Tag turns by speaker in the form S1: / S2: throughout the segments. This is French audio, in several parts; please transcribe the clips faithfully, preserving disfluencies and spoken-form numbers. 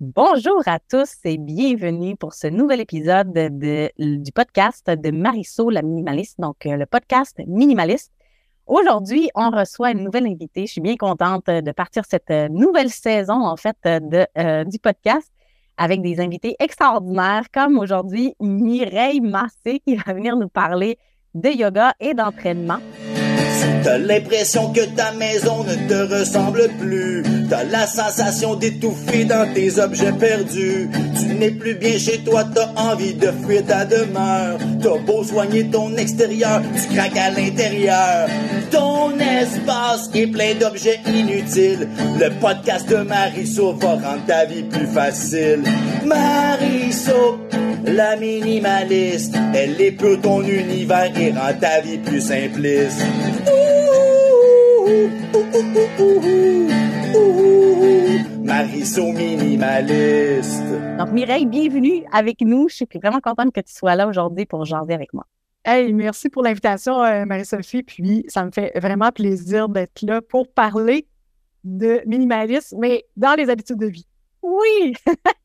S1: Bonjour à tous et bienvenue pour ce nouvel épisode de, de- du podcast de Marisol, la minimaliste, donc euh, le podcast minimaliste. Aujourd'hui, on reçoit une nouvelle invitée. Je suis bien contente de partir cette euh, nouvelle saison, en fait, euh, de, euh, du podcast avec des invités extraordinaires, comme aujourd'hui Mireille Massé qui va venir nous parler de yoga et d'entraînement.
S2: T'as l'impression que ta maison ne te ressemble plus. T'as la sensation d'étouffer dans tes objets perdus. Tu n'es plus bien chez toi, t'as envie de fuir ta demeure. T'as beau soigner ton extérieur, tu craques à l'intérieur. Ton espace est plein d'objets inutiles. Le podcast de Marisol va rendre ta vie plus facile. Marisol, la minimaliste, elle épure ton univers et rend ta vie plus simpliste. Marisol minimaliste.
S1: Donc, Mireille, bienvenue avec nous. Je suis vraiment contente que tu sois là aujourd'hui pour jaser avec moi.
S3: Hey, merci pour l'invitation, euh, Marie-Sophie. Puis, ça me fait vraiment plaisir d'être là pour parler de minimalisme, mais dans les habitudes de vie.
S1: Oui!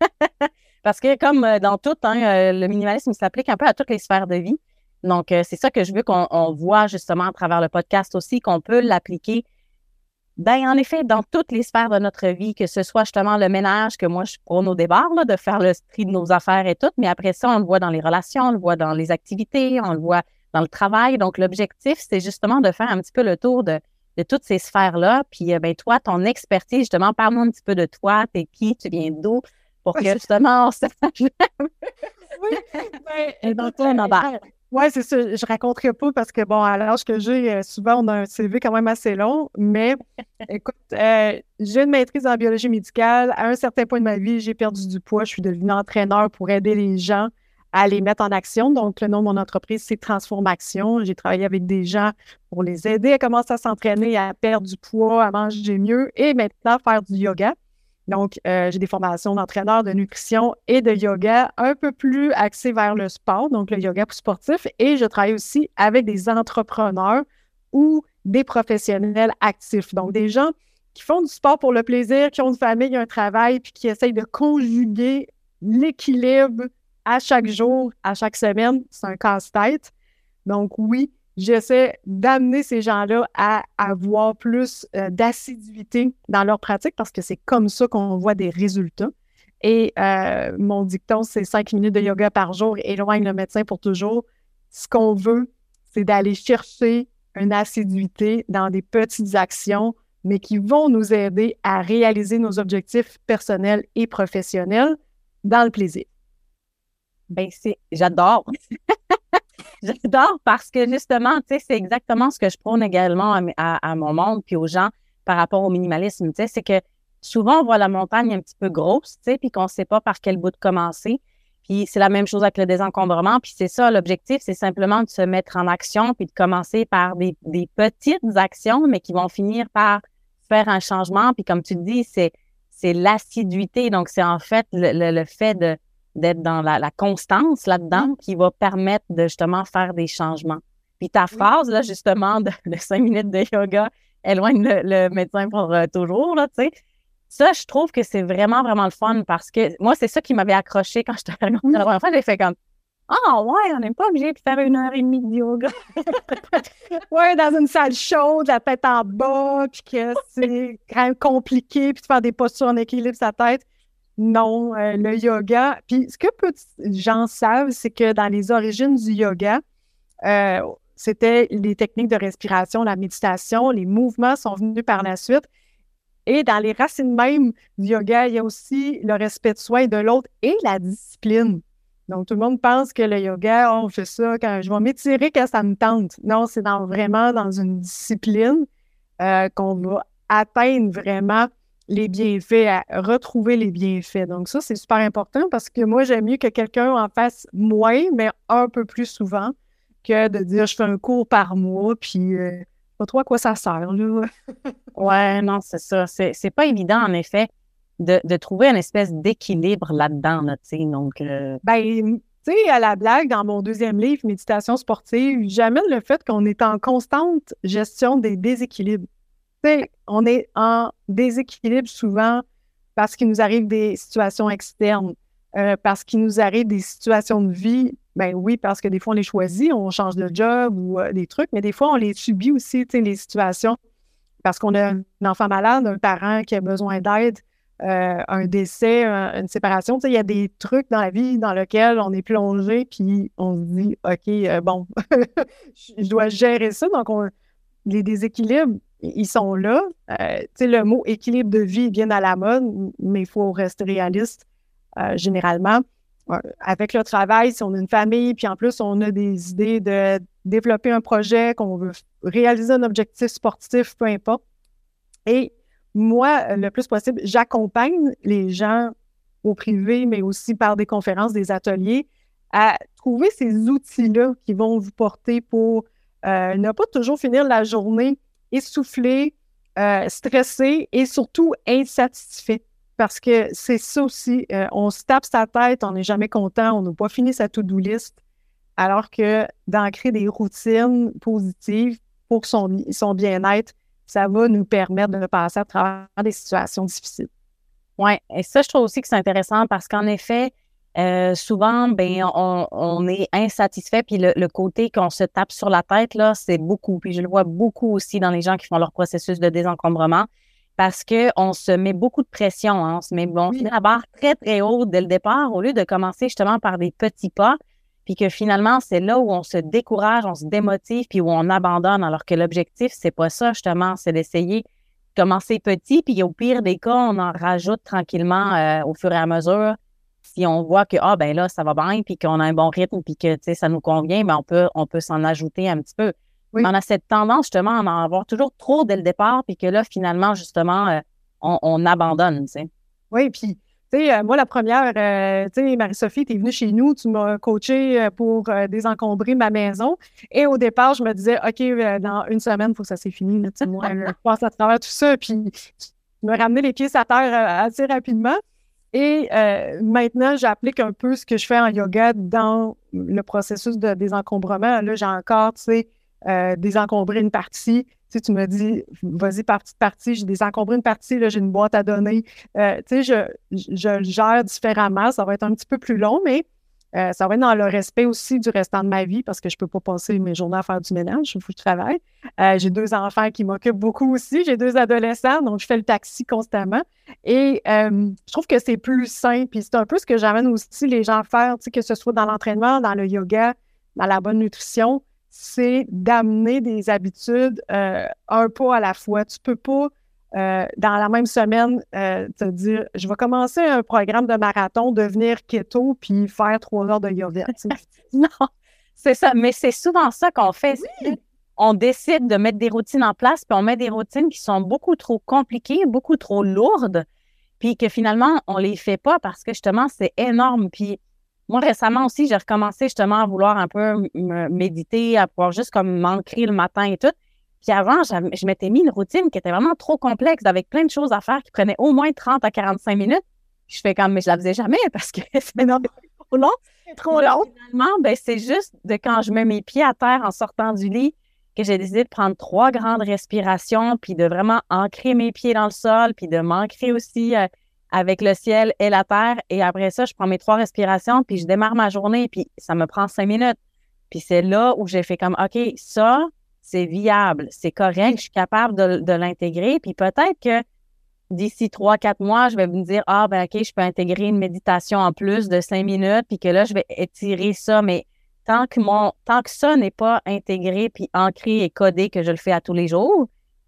S1: Parce que comme euh, dans tout, hein, euh, le minimalisme s'applique un peu à toutes les sphères de vie. Donc, euh, c'est ça que je veux qu'on on voit justement à travers le podcast aussi, qu'on peut l'appliquer, ben, en effet, dans toutes les sphères de notre vie, que ce soit justement le ménage, que moi, je prône au départ, là, de faire le tri de nos affaires et tout, mais après ça, on le voit dans les relations, on le voit dans les activités, on le voit dans le travail. Donc, l'objectif, c'est justement de faire un petit peu le tour de, de toutes ces sphères-là. Puis, euh, ben, toi, ton expertise, justement, parle-moi un petit peu de toi, t'es qui, tu viens d'où, pour que justement, on se sache.
S3: Oui, ben,
S1: Et donc, toi, on embarque.
S3: Oui, c'est ça. Je raconterai pas parce que, bon, à l'âge que j'ai, euh, souvent, on a un C V quand même assez long. Mais, écoute, euh, j'ai une maîtrise en biologie médicale. À un certain point de ma vie, j'ai perdu du poids. Je suis devenue entraîneur pour aider les gens à les mettre en action. Donc, le nom de mon entreprise, c'est Transformation. J'ai travaillé avec des gens pour les aider à commencer à s'entraîner, à perdre du poids, à manger mieux et maintenant faire du yoga. Donc, euh, j'ai des formations d'entraîneur, de nutrition et de yoga un peu plus axées vers le sport, donc le yoga pour sportif. Et je travaille aussi avec des entrepreneurs ou des professionnels actifs. Donc, des gens qui font du sport pour le plaisir, qui ont une famille, un travail, puis qui essayent de conjuguer l'équilibre à chaque jour, à chaque semaine. C'est un casse-tête. Donc, oui, j'essaie d'amener ces gens-là à avoir plus euh, d'assiduité dans leur pratique parce que c'est comme ça qu'on voit des résultats. Et euh, mon dicton, c'est cinq minutes de yoga par jour, éloigne le médecin pour toujours. Ce qu'on veut, c'est d'aller chercher une assiduité dans des petites actions, mais qui vont nous aider à réaliser nos objectifs personnels et professionnels dans le plaisir.
S1: Ben, c'est, j'adore. J'adore parce que justement, tu sais, c'est exactement ce que je prône également à, à, à mon monde puis aux gens par rapport au minimalisme. Tu sais, c'est que souvent, on voit la montagne un petit peu grosse, tu sais, puis qu'on ne sait pas par quel bout de commencer. Puis c'est la même chose avec le désencombrement. Puis c'est ça, l'objectif, c'est simplement de se mettre en action puis de commencer par des, des petites actions, mais qui vont finir par faire un changement. Puis comme tu le dis, c'est, c'est l'assiduité. Donc, c'est en fait le, le, le fait de d'être dans la, la constance là-dedans qui va permettre de justement faire des changements. Puis ta phrase, là, justement, de, de cinq minutes de yoga, éloigne le, le médecin pour euh, toujours, là, tu sais. Ça, je trouve que c'est vraiment, vraiment le fun parce que moi, c'est ça qui m'avait accroché quand je te raconté la première fois. J'ai fait comme, ah oh, ouais, on n'est pas obligé de faire une heure et demie de yoga.
S3: Ouais, dans une salle chaude, la tête en bas, puis que c'est quand même compliqué, puis de faire des postures en équilibre sa tête. Non, euh, le yoga. Puis ce que peu de gens savent, c'est que dans les origines du yoga, euh, c'était les techniques de respiration, la méditation, les mouvements sont venus par la suite. Et dans les racines même du yoga, il y a aussi le respect de soi et de l'autre et la discipline. Donc, tout le monde pense que le yoga, oh, on fait ça quand je vais m'étirer quand ça me tente. Non, c'est dans, vraiment dans une discipline euh, qu'on va atteindre vraiment les bienfaits, à retrouver les bienfaits. Donc ça, c'est super important parce que moi, j'aime mieux que quelqu'un en fasse moins, mais un peu plus souvent, que de dire je fais un cours par mois, puis euh, pas trop à quoi ça sert, là.
S1: Ouais, non, c'est ça. C'est, c'est pas évident, en effet, de, de trouver une espèce d'équilibre là-dedans, là, tu sais. Donc, euh...
S3: ben, tu sais, à la blague, dans mon deuxième livre, Méditation sportive, j'amène le fait qu'on est en constante gestion des déséquilibres. Tu sais, on est en déséquilibre souvent parce qu'il nous arrive des situations externes, euh, parce qu'il nous arrive des situations de vie. Ben oui, parce que des fois, on les choisit, on change de job ou euh, des trucs, mais des fois, on les subit aussi, tu sais, les situations, parce qu'on a un enfant malade, un parent qui a besoin d'aide, euh, un décès, un- une séparation. Tu sais, il y a des trucs dans la vie dans lesquels on est plongé, puis on se dit, OK, euh, bon, je je dois gérer ça. Donc, on, les déséquilibres, ils sont là. Euh, tu sais, le mot équilibre de vie vient à la mode, mais il faut rester réaliste, euh, généralement. Euh, Avec le travail, si on a une famille, puis en plus, on a des idées de développer un projet, qu'on veut réaliser un objectif sportif, peu importe. Et moi, le plus possible, j'accompagne les gens au privé, mais aussi par des conférences, des ateliers, à trouver ces outils-là qui vont vous porter pour euh, ne pas toujours finir la journée essoufflé, euh, stressé et surtout insatisfait. Parce que c'est ça aussi, euh, on se tape sa tête, on n'est jamais content, on n'a pas fini sa to-do list, alors que d'ancrer des routines positives pour son, son bien-être, ça va nous permettre de passer à travers des situations difficiles.
S1: Oui, et ça, je trouve aussi que c'est intéressant parce qu'en effet, euh, souvent, ben, on, on est insatisfait, puis le, le côté qu'on se tape sur la tête, là, c'est beaucoup. Puis je le vois beaucoup aussi dans les gens qui font leur processus de désencombrement parce qu'on se met beaucoup de pression, hein, on se met, on se met la barre très, très haute dès le départ au lieu de commencer justement par des petits pas, puis que finalement, c'est là où on se décourage, on se démotive, puis où on abandonne, alors que l'objectif, c'est pas ça, justement, c'est d'essayer commencer petit, puis au pire des cas, on en rajoute tranquillement euh, au fur et à mesure. Si on voit que, ah, ben là, ça va bien, puis qu'on a un bon rythme, puis que, tu sais, ça nous convient, ben on peut, on peut s'en ajouter un petit peu.
S3: Oui.
S1: Mais on a cette tendance, justement, à en avoir toujours trop dès le départ, puis que là, finalement, justement, euh, on, on abandonne, tu sais.
S3: Oui, puis, tu sais, euh, moi, la première, euh, tu sais, Marie-Sophie, tu es venue chez nous, tu m'as coaché euh, pour euh, désencombrer ma maison. Et au départ, je me disais, OK, euh, dans une semaine, il faut que ça c'est fini. là, Tu sais, moi, je passe à travers tout ça, puis tu me ramener les pieds sur terre euh, assez rapidement. Et euh, maintenant, j'applique un peu ce que je fais en yoga dans le processus de désencombrement. Là, j'ai encore, tu sais, euh, désencombré une partie. Tu sais, tu me dis, vas-y par petite partie, j'ai désencombré une partie, là, j'ai une boîte à donner. Euh, tu sais, je, je, je le gère différemment. Ça va être un petit peu plus long, mais euh, ça va être dans le respect aussi du restant de ma vie parce que je ne peux pas passer mes journées à faire du ménage, il faut que je travaille. Euh, j'ai deux enfants qui m'occupent beaucoup aussi. J'ai deux adolescents, donc je fais le taxi constamment. Et euh, je trouve que c'est plus sain. Puis c'est un peu ce que j'amène aussi les gens à faire, tu sais, que ce soit dans l'entraînement, dans le yoga, dans la bonne nutrition, c'est d'amener des habitudes euh, un pas à la fois. Tu peux pas, euh, dans la même semaine, euh, te dire, je vais commencer un programme de marathon, devenir keto, puis faire trois heures de yoga.
S1: Non, c'est ça. Mais c'est souvent ça qu'on fait. Oui. On décide de mettre des routines en place, puis on met des routines qui sont beaucoup trop compliquées, beaucoup trop lourdes, puis que finalement, on les fait pas parce que justement, c'est énorme. Puis moi, récemment aussi, j'ai recommencé justement à vouloir un peu me méditer, à pouvoir juste comme m'ancrer le matin et tout. Puis avant, je m'étais mis une routine qui était vraiment trop complexe, avec plein de choses à faire qui prenaient au moins trente à quarante-cinq minutes. Je fais comme, mais je la faisais jamais parce que c'est trop long.
S3: C'est trop long.
S1: Finalement, ben, c'est juste de quand je mets mes pieds à terre en sortant du lit que j'ai décidé de prendre trois grandes respirations, puis de vraiment ancrer mes pieds dans le sol, puis de m'ancrer aussi euh, avec le ciel et la terre. Et après ça, je prends mes trois respirations, puis je démarre ma journée, puis ça me prend cinq minutes. Puis c'est là où j'ai fait comme, OK, ça, c'est viable, c'est correct, je suis capable de, de l'intégrer. Puis peut-être que d'ici trois, quatre mois, je vais me dire, ah, ben OK, je peux intégrer une méditation en plus de cinq minutes, puis que là, je vais étirer ça, mais Tant que, mon, tant que ça n'est pas intégré puis ancré et codé que je le fais à tous les jours,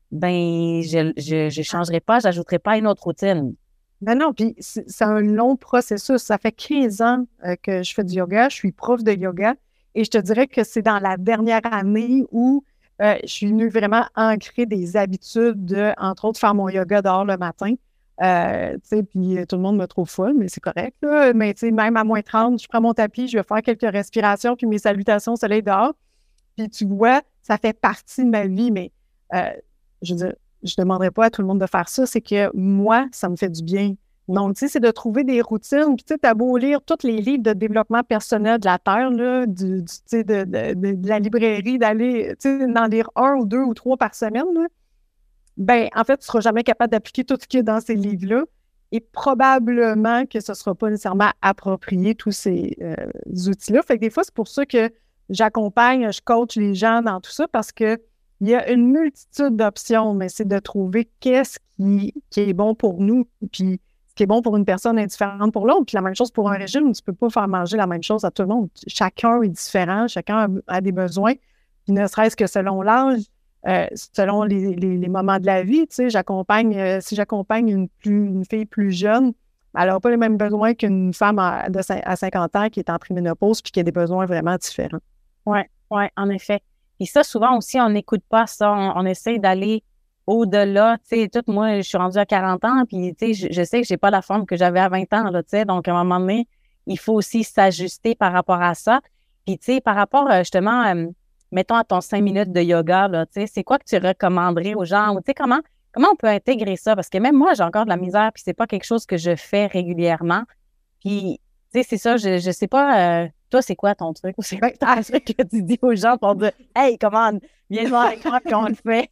S1: ben je ne changerai pas, je n'ajouterai pas une autre routine.
S3: Ben non, puis c'est un long processus. Ça fait quinze ans euh, que je fais du yoga, je suis prof de yoga et je te dirais que c'est dans la dernière année où euh, je suis venue vraiment ancrer des habitudes de, entre autres, faire mon yoga dehors le matin. Euh, tu sais, puis tout le monde me trouve folle, mais c'est correct, là. Mais tu sais, même à moins trente, je prends mon tapis, je vais faire quelques respirations, puis mes salutations au soleil dehors. Puis tu vois, ça fait partie de ma vie, mais euh, je veux dire, je ne demanderais pas à tout le monde de faire ça, c'est que moi, ça me fait du bien. Donc, tu sais, c'est de trouver des routines. Puis tu sais, t'as beau lire tous les livres de développement personnel de la Terre, là, du, du, tu sais, de, de, de, de la librairie, d'aller, tu sais, d'en lire un ou deux ou trois par semaine, là. Ben, en fait, tu ne seras jamais capable d'appliquer tout ce qu'il y a dans ces livres-là. et probablement que ce ne sera pas nécessairement approprié, tous ces euh, outils-là. Fait que des fois, c'est pour ça que j'accompagne, je coach les gens dans tout ça, parce qu'il y a une multitude d'options, mais c'est de trouver qu'est-ce qui, qui est bon pour nous, puis ce qui est bon pour une personne est différent pour l'autre. Puis la même chose pour un régime, tu ne peux pas faire manger la même chose à tout le monde. Chacun est différent, chacun a, a des besoins, puis ne serait-ce que selon l'âge, Euh, selon les, les, les moments de la vie, tu sais, j'accompagne, euh, si j'accompagne une, plus, une fille plus jeune, elle n'aura pas les mêmes besoins qu'une femme à, de, à cinquante ans qui est en préménopause puis qui a des besoins vraiment différents.
S1: Oui, oui, en effet. Et ça, souvent aussi, on n'écoute pas ça. On, on essaie d'aller au-delà. Tu sais, tout, moi, je suis rendue à quarante ans, puis tu sais, je, je sais que je n'ai pas la forme que j'avais à vingt ans, là, tu sais. Donc, à un moment donné, il faut aussi s'ajuster par rapport à ça. Puis, tu sais, par rapport, justement, euh, mettons à ton cinq minutes de yoga, là, tu sais, c'est quoi que tu recommanderais aux gens? Ou tu sais, comment, comment on peut intégrer ça? Parce que même moi, j'ai encore de la misère, puis c'est pas quelque chose que je fais régulièrement. Puis, tu sais, c'est ça, je, je sais pas, euh, toi, c'est quoi ton truc? Ou c'est quoi ton truc que tu dis aux gens pour dire, hey, comment, viens voir avec moi, puis on le fait?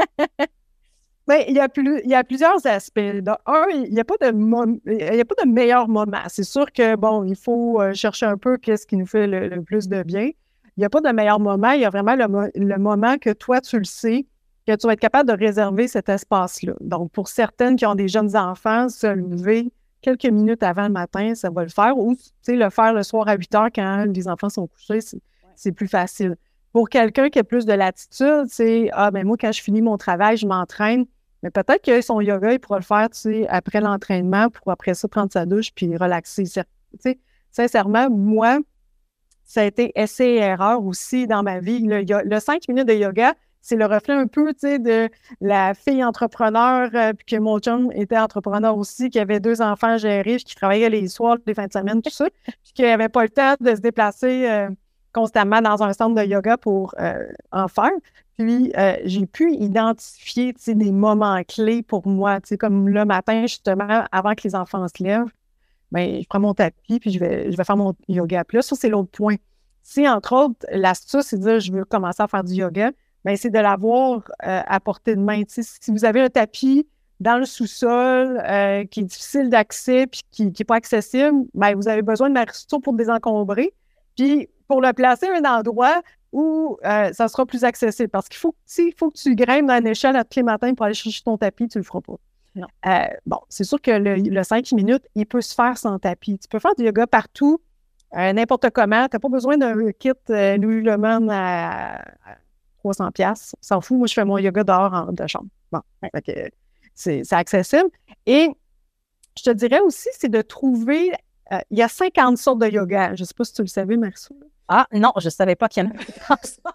S3: Bien, il y a plus, il y a plusieurs aspects. De un, il n'y a pas de mom- il y a pas de meilleur moment. C'est sûr que, bon, il faut euh, chercher un peu qu'est-ce qui nous fait le, le plus de bien. Il n'y a pas de meilleur moment. Il y a vraiment le, mo- le moment que toi, tu le sais, que tu vas être capable de réserver cet espace-là. Donc, pour certaines qui ont des jeunes enfants, se lever quelques minutes avant le matin, ça va le faire. Ou, tu sais, le faire le soir à huit heures quand les enfants sont couchés, c'est, c'est plus facile. Pour quelqu'un qui a plus de latitude, c'est « Ah, ben moi, quand je finis mon travail, je m'entraîne. » Mais peut-être que son yoga, il pourra le faire, tu sais, après l'entraînement pour après ça prendre sa douche puis relaxer. Tu sais, sincèrement, moi, ça a été essai et erreur aussi dans ma vie. Le, le cinq minutes de yoga, c'est le reflet un peu, tu sais, de la fille entrepreneur, euh, puis que mon chum était entrepreneur aussi, qui avait deux enfants à gérer, puis qui travaillait les soirs, les fins de semaine, tout ça, puis qui n'avait pas le temps de se déplacer euh, constamment dans un centre de yoga pour euh, en faire. Puis, euh, j'ai pu identifier, tu sais, des moments clés pour moi, tu sais, comme le matin, justement, avant que les enfants se lèvent, bien, je prends mon tapis, puis je vais, je vais faire mon yoga. Puis là, ça, c'est l'autre point. Si, entre autres, l'astuce, c'est de dire, je veux commencer à faire du yoga, bien, c'est de l'avoir euh, à portée de main. Tu sais, si vous avez un tapis dans le sous-sol euh, qui est difficile d'accès puis qui n'est pas accessible, bien, vous avez besoin de marisseau pour désencombrer. Puis, pour le placer à un endroit où euh, ça sera plus accessible. Parce qu'il faut, il faut que tu grimpes dans une échelle à tous les matins pour aller chercher ton tapis, tu ne le feras pas. Non. Euh, bon, c'est sûr que le, le cinq minutes, il peut se faire sans tapis. Tu peux faire du yoga partout, euh, n'importe comment. Tu n'as pas besoin d'un kit euh, Lululemon à, à trois cents dollars. On s'en fout. Moi, je fais mon yoga dehors en de chambre. Bon, fait que c'est, c'est accessible. Et je te dirais aussi, c'est de trouver... Euh, il y a cinquante sortes de yoga. Je ne sais pas si tu le savais, Marisol.
S1: Ah, non, je ne savais pas qu'il y en avait tant ça.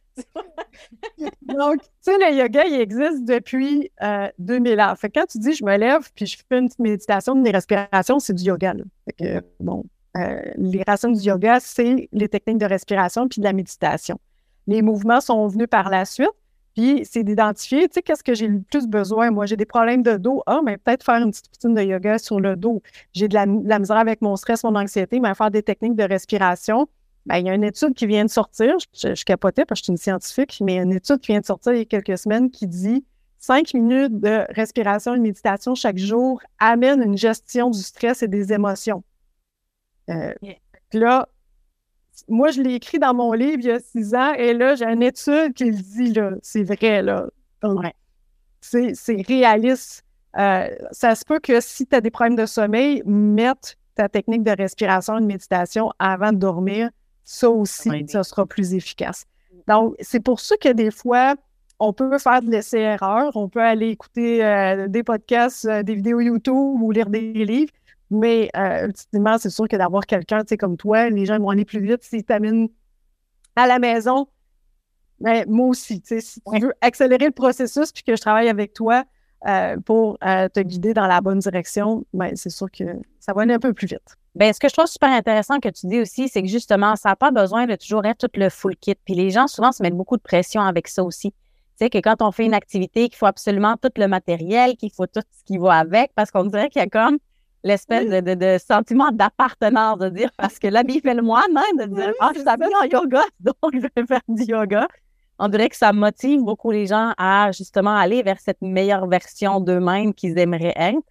S3: Donc, tu sais, le yoga, il existe depuis euh, deux mille ans. Fait que quand tu dis, je me lève puis je fais une petite méditation, une respiration, c'est du yoga. Là. Fait que, bon, euh, les racines du yoga, c'est les techniques de respiration puis de la méditation. Les mouvements sont venus par la suite, puis c'est d'identifier, tu sais, qu'est-ce que j'ai le plus besoin. Moi, j'ai des problèmes de dos. Ah, mais peut-être faire une petite routine de yoga sur le dos. J'ai de la, de la misère avec mon stress, mon anxiété, mais faire des techniques de respiration. Bien, il y a une étude qui vient de sortir, je, je capotais parce que je suis une scientifique, mais il y a une étude qui vient de sortir il y a quelques semaines qui dit cinq minutes de respiration et de méditation chaque jour amène une gestion du stress et des émotions. Euh, yeah. Là, moi, je l'ai écrit dans mon livre il y a six ans et là, j'ai une étude qui le dit, là, c'est vrai, là. Donc, ouais. c'est, c'est réaliste. Euh, ça se peut que si tu as des problèmes de sommeil, mettre ta technique de respiration et de méditation avant de dormir. Ça aussi, oui. Ça sera plus efficace. Donc, c'est pour ça que des fois, on peut faire de l'essai-erreur, on peut aller écouter euh, des podcasts, euh, des vidéos YouTube ou lire des livres, mais euh, ultimement, c'est sûr que d'avoir quelqu'un, tu sais, comme toi, les gens vont aller plus vite s'ils t'amènent à la maison. Mais moi aussi, tu sais, si tu oui. veux accélérer le processus puis que je travaille avec toi euh, pour euh, te guider dans la bonne direction, ben, c'est sûr que ça va aller un peu plus vite.
S1: Bien, ce que je trouve super intéressant que tu dis aussi, c'est que justement, ça n'a pas besoin de toujours être tout le full kit. Puis les gens, souvent, se mettent beaucoup de pression avec ça aussi. Tu sais, que quand on fait une activité, qu'il faut absolument tout le matériel, qu'il faut tout ce qui va avec, parce qu'on dirait qu'il y a comme l'espèce de, de, de sentiment d'appartenance, de dire, parce que l'habit fait le moi-même, de dire, ah, je suis habillée en yoga, donc je vais faire du yoga. On dirait que ça motive beaucoup les gens à, justement, aller vers cette meilleure version d'eux-mêmes qu'ils aimeraient être.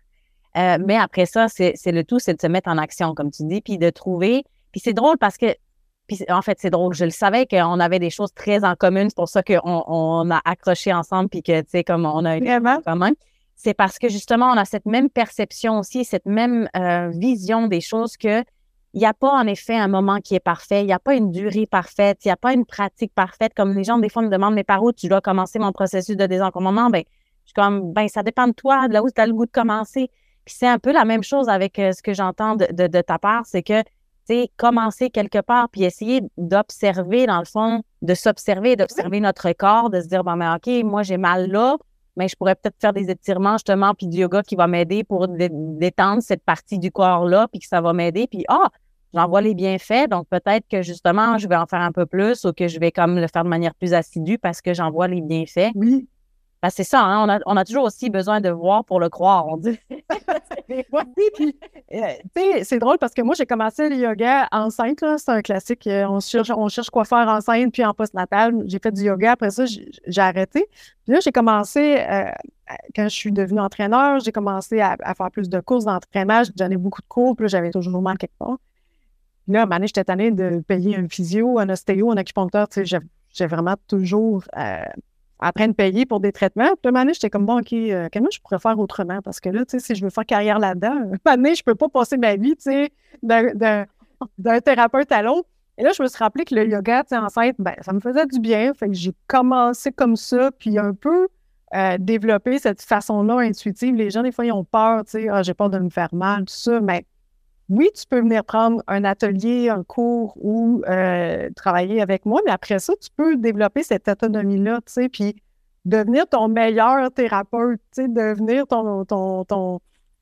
S1: Euh, mais après ça, c'est, c'est le tout, c'est de se mettre en action, comme tu dis, puis de trouver. Puis c'est drôle parce que, puis en fait, c'est drôle. Je le savais qu'on avait des choses très en commun. C'est pour ça qu'on on a accroché ensemble, puis que, tu sais, comme on a été en commun. C'est parce que, justement, on a cette même perception aussi, cette même euh, vision des choses que il n'y a pas, en effet, un moment qui est parfait. Il n'y a pas une durée parfaite. Il n'y a pas une pratique parfaite. Comme les gens, des fois, me demandent, mais par où tu dois commencer mon processus de désencombrement? Ben, je suis comme, ben, ça dépend de toi, de là où tu as le goût de commencer. Puis c'est un peu la même chose avec euh, ce que j'entends de, de, de ta part, c'est que, tu sais, commencer quelque part, puis essayer d'observer, dans le fond, de s'observer, d'observer notre corps, de se dire, bon, ben, OK, moi, j'ai mal là, mais je pourrais peut-être faire des étirements, justement, puis du yoga qui va m'aider pour dé- détendre cette partie du corps-là, puis que ça va m'aider. Puis, ah, j'en vois les bienfaits, donc peut-être que, justement, je vais en faire un peu plus ou que je vais comme le faire de manière plus assidue parce que j'en vois les bienfaits.
S3: Oui.
S1: Ben, c'est ça, hein? On a, on a toujours aussi besoin de voir pour le croire, on dit.
S3: Oui, puis, euh, tu sais, c'est drôle parce que moi, j'ai commencé le yoga enceinte, là. C'est un classique. euh, On cherche, on cherche quoi faire enceinte, puis en postnatal. J'ai fait du yoga. Après ça, j'ai j'ai arrêté. Puis là, j'ai commencé, euh, à- quand je suis devenue entraîneur, j'ai commencé à, à faire plus de courses d'entraînement. J'ai donné beaucoup de cours, puis là, j'avais toujours mal quelque part. Puis là, à un moment donné, j'étais tannée de payer un physio, un ostéo, un acupuncteur. Tu sais, j'ai j'ai vraiment toujours euh, en train de payer pour des traitements. Puis à un moment donné, j'étais comme, bon, OK, euh, comment je pourrais faire autrement? Parce que là, tu sais, si je veux faire carrière là-dedans, à un moment donné, je peux pas passer ma vie, tu sais, d'un, d'un, d'un thérapeute à l'autre. Et là, je me suis rappelé que le yoga, tu sais, enceinte, ben, ça me faisait du bien. Fait que j'ai commencé comme ça, puis un peu euh, développer cette façon-là intuitive. Les gens, des fois, ils ont peur, tu sais, ah, j'ai peur de me faire mal, tout ça, mais oui, tu peux venir prendre un atelier, un cours ou euh, travailler avec moi, mais après ça, tu peux développer cette autonomie-là, tu sais, puis devenir ton meilleur thérapeute, tu sais, devenir ton, ton, ton,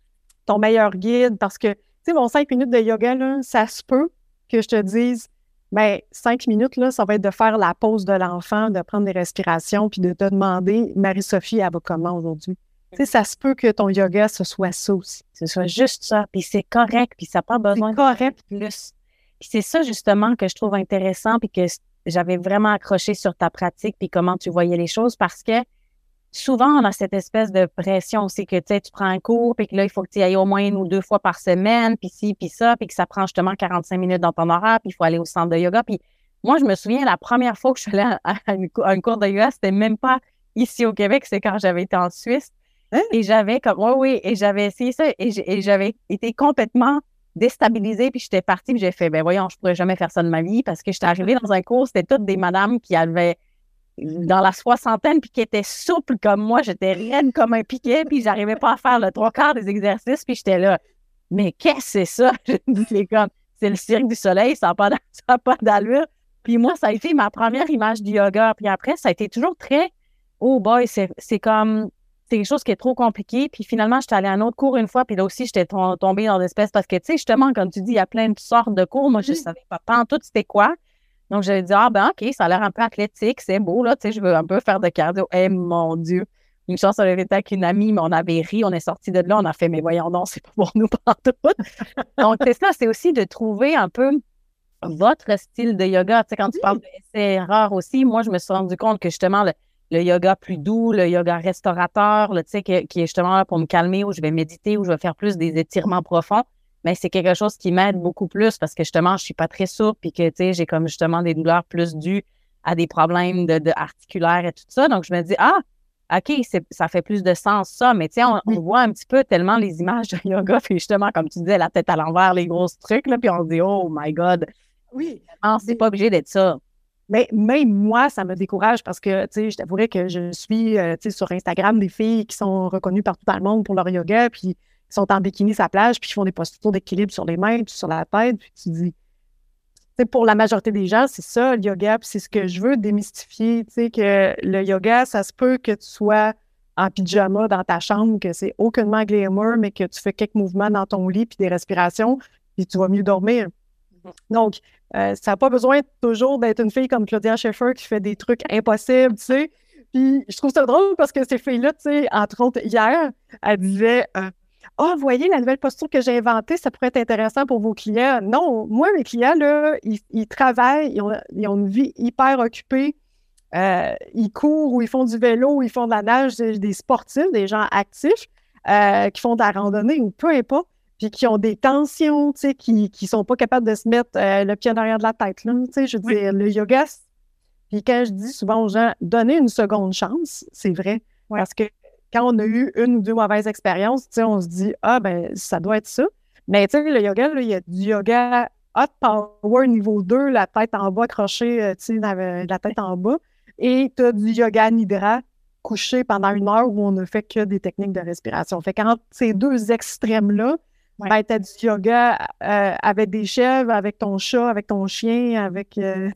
S3: ton meilleur guide, parce que, tu sais, mon cinq minutes de yoga, là, ça se peut que je te dise, ben cinq minutes, là, ça va être de faire la pause de l'enfant, de prendre des respirations, puis de te demander, Marie-Sophie, elle va comment aujourd'hui? Tu sais, ça se peut que ton yoga, ce soit ça aussi.
S1: Ce soit juste ça, puis c'est correct, puis ça n'a pas besoin
S3: C'est correct.
S1: de plus. Puis c'est ça, justement, que je trouve intéressant, puis que j'avais vraiment accroché sur ta pratique, puis comment tu voyais les choses, parce que souvent, on a cette espèce de pression aussi que, tu sais, tu prends un cours, puis que là, il faut que tu y ailles au moins une ou deux fois par semaine, puis ci, puis ça, puis que ça prend justement quarante-cinq minutes dans ton horaire, puis il faut aller au centre de yoga. Puis moi, je me souviens, la première fois que je suis allée à, à une, à un cours de yoga, c'était même pas ici au Québec, c'est quand j'avais été en Suisse.
S3: Hein?
S1: Et j'avais comme, oui, oui, et j'avais essayé ça, et, j'ai- et j'avais été complètement déstabilisée, puis j'étais partie, puis j'ai fait, ben voyons, je pourrais jamais faire ça de ma vie, parce que j'étais arrivée dans un cours, c'était toutes des madames qui avaient dans la soixantaine, puis qui étaient souples comme moi, j'étais raide comme un piquet, puis j'arrivais pas à faire le trois quarts des exercices, puis j'étais là, mais qu'est-ce que c'est ça? Je me dis, comme, c'est le cirque du soleil, ça n'a pas, d'a- ça a pas d'allure. Puis moi, ça a été ma première image du yoga, puis après, ça a été toujours très, oh boy, c'est c'est comme, c'est quelque chose qui est trop compliqué. Puis finalement, j'étais allée à un autre cours une fois, puis là aussi, j'étais tom- tombée dans l'espèce parce que, tu sais, justement, comme tu dis, il y a plein de sortes de cours. Moi, je ne
S3: Oui.
S1: savais pas, pas en tout c'était quoi. Donc, j'avais dit, ah ben, OK, ça a l'air un peu athlétique, c'est beau, là, tu sais, je veux un peu faire de cardio. Eh, mon Dieu! Une chance, on avait été avec une amie, mais on avait ri, on est sorti de là, on a fait, mais voyons donc, c'est pas pour nous partout. Donc, c'est ça, c'est aussi de trouver un peu votre style de yoga. Tu sais, quand tu parles d'essai-erreur aussi, moi, je me suis rendu compte que justement, le, le yoga plus doux, le yoga restaurateur, là, tu sais, que- qui est justement là pour me calmer, où je vais méditer, où je vais faire plus des étirements profonds, mais c'est quelque chose qui m'aide beaucoup plus parce que justement, je suis pas très souple puis que, tu sais, j'ai comme justement des douleurs plus dues à des problèmes de, de articulaires et tout ça. Donc, je me dis, ah, OK, c'est, ça fait plus de sens, ça. Mais, tu sais, on, on voit un petit peu tellement les images de yoga, puis justement, comme tu disais, la tête à l'envers, les gros trucs, là, puis on se dit, oh my God,
S3: Oui.
S1: non, c'est pas obligé d'être ça.
S3: Mais même moi, ça me décourage parce que, tu sais, je t'avouerais que je suis, euh, tu sais, sur Instagram des filles qui sont reconnues partout dans le monde pour leur yoga, puis qui sont en bikini sur la plage, puis qui font des postures d'équilibre sur les mains, puis sur la tête, puis tu dis, tu sais, pour la majorité des gens, c'est ça, le yoga, puis c'est ce que je veux démystifier, tu sais, que le yoga, ça se peut que tu sois en pyjama dans ta chambre, que c'est aucunement glamour, mais que tu fais quelques mouvements dans ton lit, puis des respirations, puis tu vas mieux dormir. Donc, euh, ça n'a pas besoin toujours d'être une fille comme Claudia Schiffer qui fait des trucs impossibles, tu sais. Puis, je trouve ça drôle parce que ces filles-là, tu sais, entre autres, hier, elle disait euh, ah, vous voyez, la nouvelle posture que j'ai inventée, ça pourrait être intéressant pour vos clients. Non, moi, mes clients, là, ils, ils travaillent, ils ont, ils ont une vie hyper occupée. Euh, ils courent ou ils font du vélo ou ils font de la nage, des, des sportifs, des gens actifs. euh, qui font de la randonnée ou peu importe, puis qui ont des tensions, tu sais, qui ne sont pas capables de se mettre euh, le pied en arrière de la tête, là, tu sais, je veux
S1: Oui.
S3: dire, le yoga, puis quand je dis souvent aux gens, donnez une seconde chance, c'est vrai,
S1: Ouais.
S3: parce que quand on a eu une ou deux mauvaises expériences, tu sais, on se dit, ah, ben, ça doit être ça. Mais tu sais, le yoga, là, il y a du yoga hot power niveau deux, la tête en bas, accrochée, euh, tu sais, la tête en bas. Et tu as du yoga nidra, couché pendant une heure où on ne fait que des techniques de respiration. Fait qu'entre ces deux extrêmes-là, ouais. ben, tu as du yoga euh, avec des chèvres, avec ton chat, avec ton chien, avec... Euh...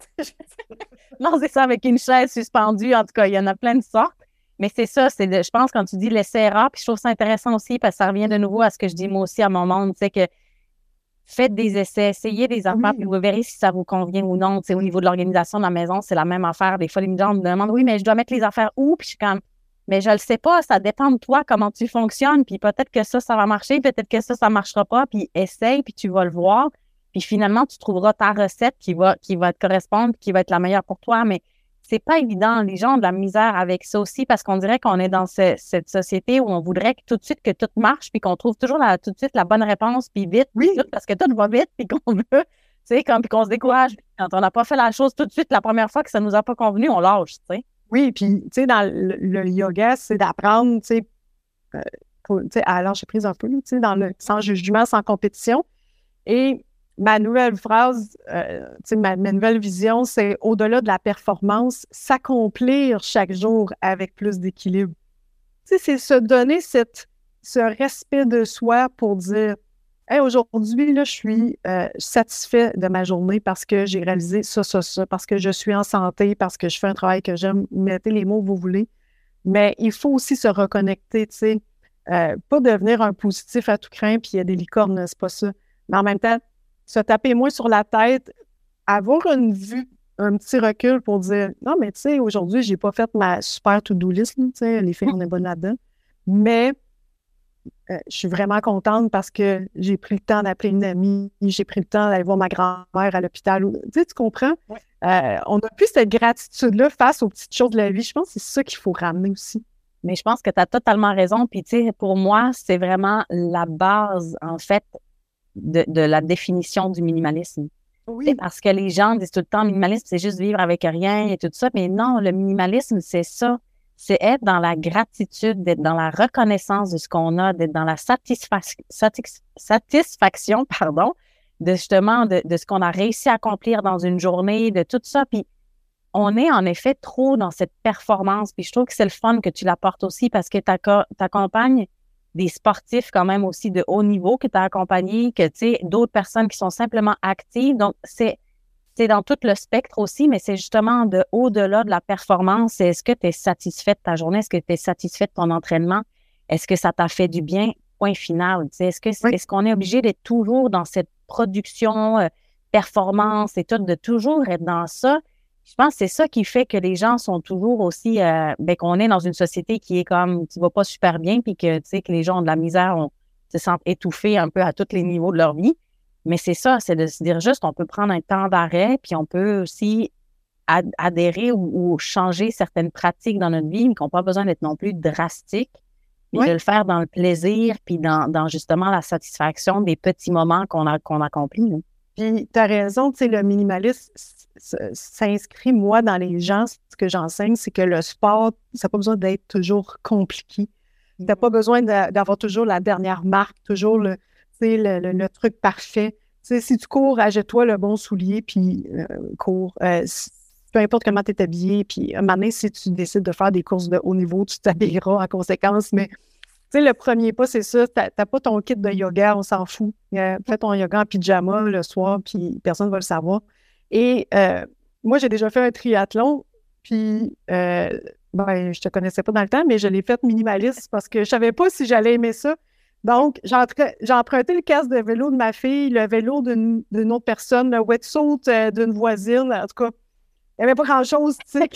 S1: non, c'est ça, avec une chaise suspendue. En tout cas, il y en a plein de sortes. Mais c'est ça, c'est de, je pense, quand tu dis l'essai-erreur, puis je trouve ça intéressant aussi parce que ça revient de nouveau à ce que je dis moi aussi à mon monde, tu sais, que faites des essais, essayez des affaires, oui. puis vous verrez si ça vous convient ou non. Tu sais, au niveau de l'organisation de la maison, c'est la même affaire. Des fois, les gens me demandent, oui, mais je dois mettre les affaires où? Puis je suis comme, mais je le sais pas, ça dépend de toi, comment tu fonctionnes, puis peut-être que ça, ça va marcher, peut-être que ça, ça marchera pas, puis essaye, puis tu vas le voir. Puis finalement, tu trouveras ta recette qui va, qui va te correspondre, qui va être la meilleure pour toi, mais c'est pas évident. Les gens ont de la misère avec ça aussi parce qu'on dirait qu'on est dans ce, cette société où on voudrait que tout de suite que tout marche puis qu'on trouve toujours la, tout de suite la bonne réponse puis vite, oui. tout, parce que tout va vite puis qu'on veut, tu sais, quand, puis qu'on se décourage. Quand on n'a pas fait la chose tout de suite la première fois que ça nous a pas convenu, on lâche, tu sais.
S3: Oui, puis, tu sais, dans le, le yoga, c'est d'apprendre, tu sais, euh, tu sais, à lâcher prise un peu, tu sais, dans le sans jugement, sans compétition. Et ma nouvelle phrase, euh, ma, ma nouvelle vision, c'est au-delà de la performance, s'accomplir chaque jour avec plus d'équilibre. Tu sais, c'est se donner cette, ce respect de soi pour dire hey, aujourd'hui, là, je suis euh, satisfait de ma journée parce que j'ai réalisé ça, ça, ça, parce que je suis en santé, parce que je fais un travail que j'aime. Mettez les mots que vous voulez. Mais il faut aussi se reconnecter, tu sais. Euh, pas devenir un positif à tout craint, puis il y a des licornes, c'est pas ça. Mais en même temps, se taper moins sur la tête, avoir une vue, un petit recul pour dire non, mais tu sais, aujourd'hui, j'ai pas fait ma super to-do list, tu sais, les filles, on est bonnes là-dedans. Mais euh, je suis vraiment contente parce que j'ai pris le temps d'appeler une amie, j'ai pris le temps d'aller voir ma grand-mère à l'hôpital. Tu sais, tu comprends? Ouais. Euh, on a plus cette gratitude-là face aux petites choses de la vie. Je pense que c'est ça qu'il faut ramener aussi.
S1: Mais je pense que tu as totalement raison. Puis, tu sais, pour moi, c'est vraiment la base, en fait, De, de la définition du minimalisme. Oui. Parce que les gens disent tout le temps, minimalisme, c'est juste vivre avec rien et tout ça. Mais non, le minimalisme, c'est ça. C'est être dans la gratitude, d'être dans la reconnaissance de ce qu'on a, d'être dans la satisfa- satis- satisfaction, pardon, de justement de, de ce qu'on a réussi à accomplir dans une journée, de tout ça. Puis on est en effet trop dans cette performance. Puis je trouve que c'est le fun que tu l'apportes aussi parce que tu accompagnes des sportifs quand même aussi de haut niveau que tu as accompagnés, que tu sais, d'autres personnes qui sont simplement actives. Donc, c'est, c'est dans tout le spectre aussi, mais c'est justement de au-delà de la performance. Est-ce que tu es satisfait de ta journée? Est-ce que tu es satisfait de ton entraînement? Est-ce que ça t'a fait du bien? Point final. Tu sais, est-ce que c'est, oui. est-ce qu'on est obligé d'être toujours dans cette production, euh, performance et tout, de toujours être dans ça? Je pense que c'est ça qui fait que les gens sont toujours aussi, euh, ben, qu'on est dans une société qui est comme, qui va pas super bien, puis que, tu sais, que les gens ont de la misère, on se sentent étouffés un peu à tous les niveaux de leur vie. Mais c'est ça, c'est de se dire juste, on peut prendre un temps d'arrêt, puis on peut aussi ad- adhérer ou, ou changer certaines pratiques dans notre vie, mais qui n'ont pas besoin d'être non plus drastiques, mais oui. de le faire dans le plaisir, puis dans, dans justement la satisfaction des petits moments qu'on a, qu'on accomplit. Là.
S3: Puis, tu as raison, tu sais, le minimalisme s'inscrit, moi, dans les gens, ce que j'enseigne, c'est que le sport, ça n'a pas besoin d'être toujours compliqué. Tu n'as pas besoin de, d'avoir toujours la dernière marque, toujours le, le, le, le truc parfait. Tu sais, si tu cours, achète-toi le bon soulier, puis euh, cours. Euh, peu importe comment tu es habillé, puis à un moment donné, si tu décides de faire des courses de haut niveau, tu t'habilleras en conséquence, mais tu sais, le premier pas, c'est ça. Tu n'as pas ton kit de yoga, on s'en fout. Euh, fais ton yoga en pyjama le soir, puis personne ne va le savoir. Et euh, moi, j'ai déjà fait un triathlon, puis euh, ben, je te connaissais pas dans le temps, mais je l'ai fait minimaliste parce que je savais pas si j'allais aimer ça. Donc, j'ai, entra- j'ai emprunté le casque de vélo de ma fille, le vélo d'une, d'une autre personne, le wetsuit euh, d'une voisine. En tout cas, il n'y avait pas grand-chose, tu sais,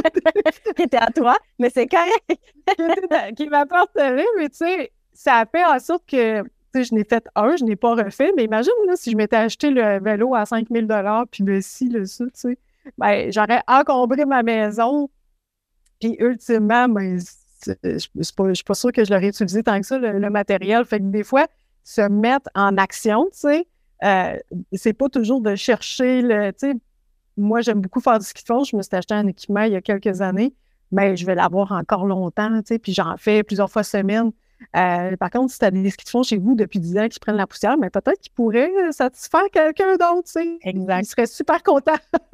S1: qui était à toi, mais c'est correct.
S3: qui, qui m'apporterait, mais tu sais, ça a fait en sorte que, tu sais, je n'ai fait un, je n'ai pas refait, mais imagine, là, si je m'étais acheté le vélo à cinq mille dollars, puis le ci, le ça, tu sais, ben, j'aurais encombré ma maison, puis ultimement, ben, je ne suis pas sûre que je l'aurais utilisé tant que ça, le, le matériel. Fait que des fois, se mettre en action, tu sais, euh, c'est pas toujours de chercher le, tu sais, moi, j'aime beaucoup faire du ski de fond. Je me suis acheté un équipement il y a quelques années, mais je vais l'avoir encore longtemps, tu sais, puis j'en fais plusieurs fois semaine. Euh, par contre, si tu as des skis de fond chez vous depuis dix ans qui prennent la poussière, mais peut-être qu'ils pourraient satisfaire quelqu'un d'autre, tu sais.
S1: Exact.
S3: Il serait super content.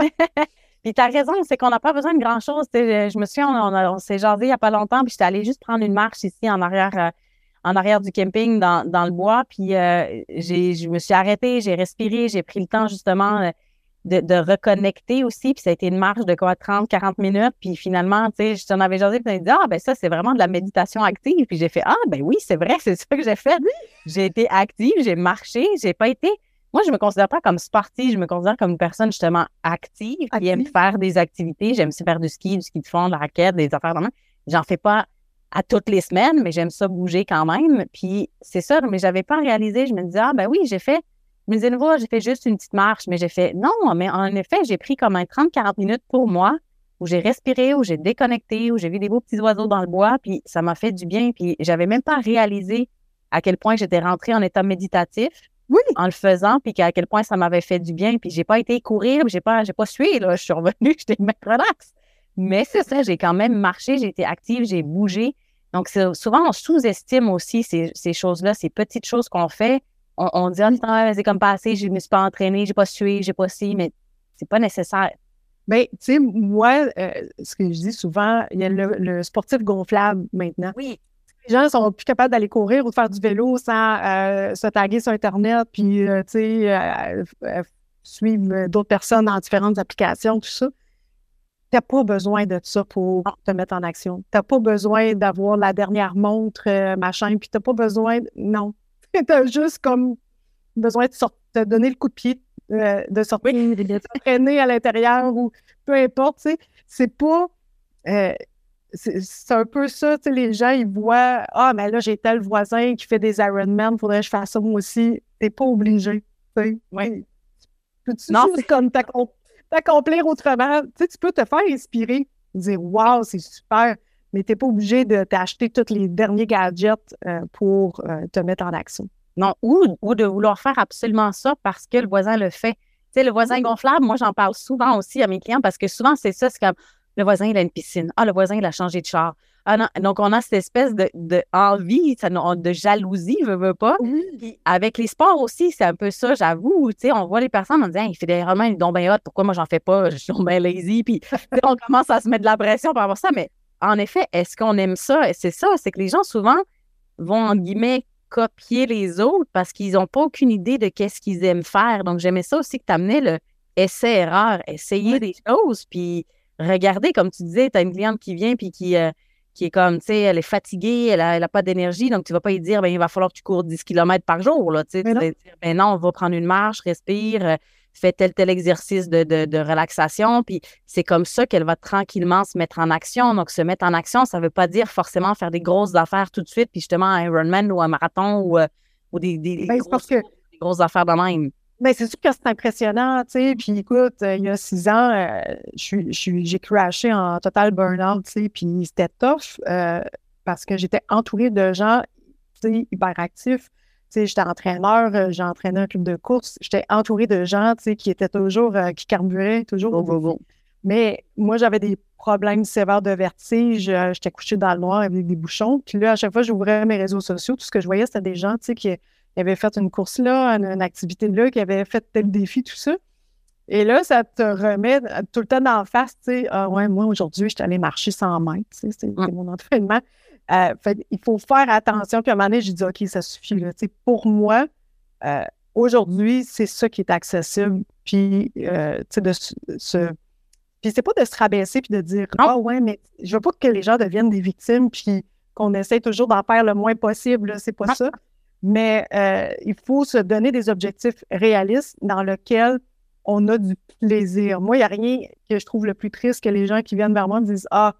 S1: Puis tu as raison, c'est qu'on n'a pas besoin de grand-chose. Je, je me souviens, on, on, on s'est jasé il n'y a pas longtemps, puis j'étais allée juste prendre une marche ici en arrière, euh, en arrière du camping dans, dans le bois, puis euh, j'ai, je me suis arrêtée, j'ai respiré, j'ai pris le temps justement euh, de, de reconnecter aussi, puis ça a été une marche de quoi, trente, quarante minutes, puis finalement, tu sais, je t'en avais jasé, puis tu m'as dit, ah, ben ça, c'est vraiment de la méditation active, puis j'ai fait, ah, ben oui, c'est vrai, c'est ça que j'ai fait. J'ai été active, j'ai marché, j'ai pas été... Moi, je me considère pas comme sportive, je me considère comme une personne justement active, qui
S3: Active.
S1: aime faire des activités. J'aime ça faire du ski, du ski de fond, de la raquette, des affaires de main. J'en fais pas à toutes les semaines, mais j'aime ça bouger quand même. Puis c'est ça, mais j'avais pas réalisé. Je me disais, ah ben oui, j'ai fait, je me disais, nouveau, j'ai fait juste une petite marche, mais j'ai fait, non, mais en effet, j'ai pris comme un trente à quarante minutes pour moi, où j'ai respiré, où j'ai déconnecté, où j'ai vu des beaux petits oiseaux dans le bois, puis ça m'a fait du bien. Puis j'avais même pas réalisé à quel point j'étais rentrée en état méditatif.
S3: Oui.
S1: En le faisant, puis à quel point ça m'avait fait du bien, puis j'ai pas été courir, puis j'ai pas, j'ai pas sué, là, je suis revenue, j'étais même relax. Mais c'est ça, j'ai quand même marché, j'ai été active, j'ai bougé. Donc, c'est, souvent, on sous-estime aussi ces, ces choses-là, ces petites choses qu'on fait. On, on dit, ah, c'est comme pas assez, je me suis pas entraînée, j'ai pas sué, j'ai pas si, mais c'est pas nécessaire.
S3: Bien, tu sais, moi, euh, ce que je dis souvent, il y a le, le sportif gonflable maintenant.
S1: Oui.
S3: Les gens sont plus capables d'aller courir ou de faire du vélo sans euh, se taguer sur Internet, puis, euh, tu sais, euh, euh, suivre d'autres personnes dans différentes applications, tout ça. Tu n'as pas besoin de ça pour te mettre en action. Tu n'as pas besoin d'avoir la dernière montre, euh, machin, puis tu n'as pas besoin... De... Non. Tu as juste comme besoin de sortir, de donner le coup de pied, euh, de sortir, oui. de t'entraîner à l'intérieur ou peu importe, tu sais. C'est pas... Euh, C'est, c'est un peu ça, tu sais, les gens, ils voient « Ah, mais là, j'ai tel voisin qui fait des Ironman, faudrait que je fasse ça moi aussi. » T'es pas obligé, tu sais.
S1: Oui.
S3: Peux-tu non, juste c'est... comme t'accom- t'accomplir autrement? Tu sais, tu peux te faire inspirer, dire « Wow, c'est super! » Mais t'es pas obligé de t'acheter tous les derniers gadgets euh, pour euh, te mettre en action.
S1: Non, ou, ou de vouloir faire absolument ça parce que le voisin le fait. Tu sais, le voisin gonflable, moi, j'en parle souvent aussi à mes clients parce que souvent, c'est ça, c'est comme le voisin, il a une piscine. Ah, le voisin, il a changé de char. Ah non. Donc, on a cette espèce de, de envie, ça, de jalousie, veut, veut pas.
S3: Mm-hmm.
S1: Puis avec les sports aussi, c'est un peu ça, j'avoue. Tu sais, on voit les personnes, on dit, hey, il fait des romans, ils sont bien hot, pourquoi moi, j'en fais pas? Je suis bien lazy. Puis on commence à se mettre de la pression par rapport à ça. Mais en effet, est-ce qu'on aime ça? C'est ça, c'est que les gens, souvent, vont, en guillemets, copier les autres parce qu'ils n'ont pas aucune idée de qu'est-ce qu'ils aiment faire. Donc, j'aimais ça aussi que tu amenais le essai-erreur, essayer oui. des choses, puis regardez, comme tu disais, tu as une cliente qui vient puis qui, euh, qui est comme, tu sais, elle est fatiguée, elle n'a pas d'énergie, donc tu ne vas pas lui dire, ben il va falloir que tu cours dix kilomètres par jour, là, tu sais. Tu vas dire, ben non, on va prendre une marche, respire, euh, fais tel, tel exercice de, de, de relaxation, puis c'est comme ça qu'elle va tranquillement se mettre en action. Donc, se mettre en action, ça ne veut pas dire forcément faire des grosses affaires tout de suite, puis justement un Ironman ou un marathon ou, euh, ou des, des,
S3: ben,
S1: grosses,
S3: parce que...
S1: des grosses affaires de même.
S3: Bien, c'est sûr que c'est impressionnant, tu sais. Puis écoute, euh, il y a six ans, euh, je suis, j'ai crashé en total burn-out, tu sais. Puis c'était tough euh, parce que j'étais entourée de gens, tu sais, hyperactifs. Tu sais, j'étais entraîneur, euh, j'ai entraîné un club de course. J'étais entourée de gens, tu sais, qui étaient toujours, euh, qui carburaient toujours.
S1: Bon, bon, bon.
S3: Mais moi, j'avais des problèmes sévères de vertige. Euh, j'étais couchée dans le noir avec des bouchons. Puis là, à chaque fois que j'ouvrais mes réseaux sociaux, tout ce que je voyais, c'était des gens, tu sais, qui... qui avait fait une course là, une, une activité là, qui avait fait tel défi, tout ça. Et là, ça te remet tout le temps d'en face, tu sais, ah ouais, moi, aujourd'hui, je suis allée marcher cent mètres, tu sais, c'est mm. mon entraînement. Euh, fait, il faut faire attention. Puis à un moment donné, j'ai dit, OK, ça suffit, là. Tu sais, pour moi, euh, aujourd'hui, c'est ça qui est accessible. Puis, euh, tu sais, de se... Puis c'est pas de se rabaisser puis de dire, ah ouais, mais je veux pas que les gens deviennent des victimes puis qu'on essaie toujours d'en faire le moins possible, là, c'est pas non. ça. Mais euh, il faut se donner des objectifs réalistes dans lesquels on a du plaisir. Moi, il n'y a rien que je trouve le plus triste que les gens qui viennent vers moi me disent « Ah,